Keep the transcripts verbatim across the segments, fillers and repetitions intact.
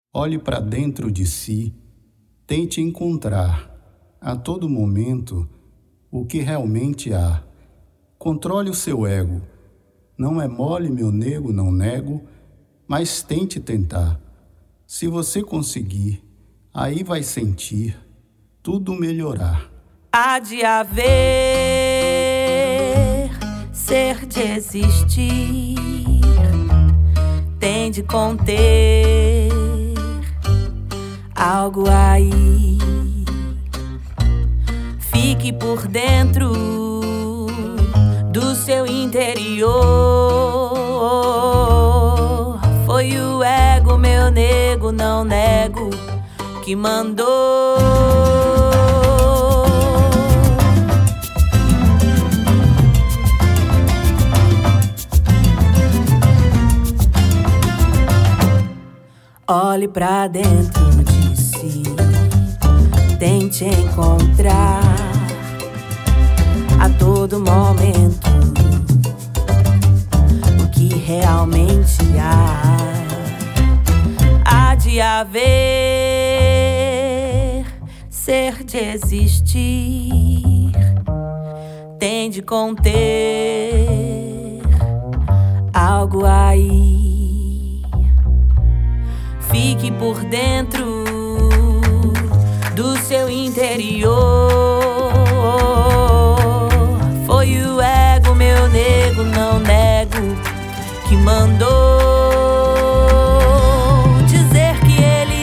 Olhe para dentro de si, tente encontrar, a todo momento, o que realmente há. Controle o seu ego. Não é mole, meu nego, não nego, mas tente tentar. Se você conseguir, aí vai sentir tudo melhorar. Há de haver ser de existir, tem de conter algo aí. Fique por dentro do seu interior. Foi o ego, meu nego, não nego, que mandou. Olhe pra dentro de si, tente encontrar a todo momento o que realmente há. Há de haver ser de existir, tem de conter algo aí. Fique por dentro do seu interior. Foi o ego, meu nego, não nego, que mandou dizer que ele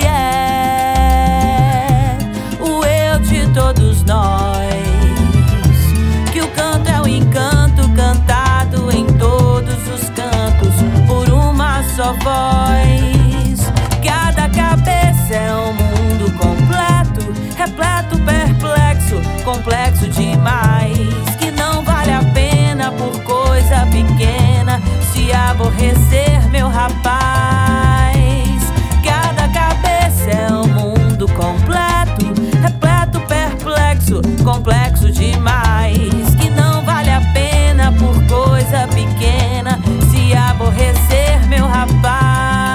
é o eu de todos nós, que o canto é o encanto cantado em todos os cantos por uma só voz. Cada cabeça é um mundo completo, repleto, perplexo, complexo demais, que não vale a pena por coisa pequena se aborrecer, meu rapaz. Cada cabeça é um mundo completo, repleto, perplexo, complexo demais, que não vale a pena por coisa pequena se aborrecer, meu rapaz.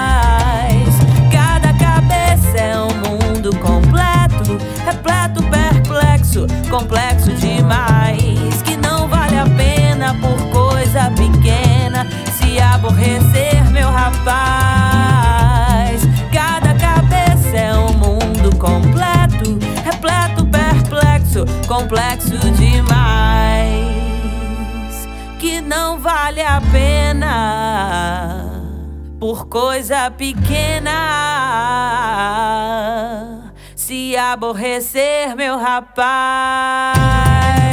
Repleto, perplexo, complexo demais, que não vale a pena por coisa pequena se aborrecer, meu rapaz. Cada cabeça é um mundo completo, repleto, perplexo, complexo demais, que não vale a pena por coisa pequena se aborrecer, meu rapaz.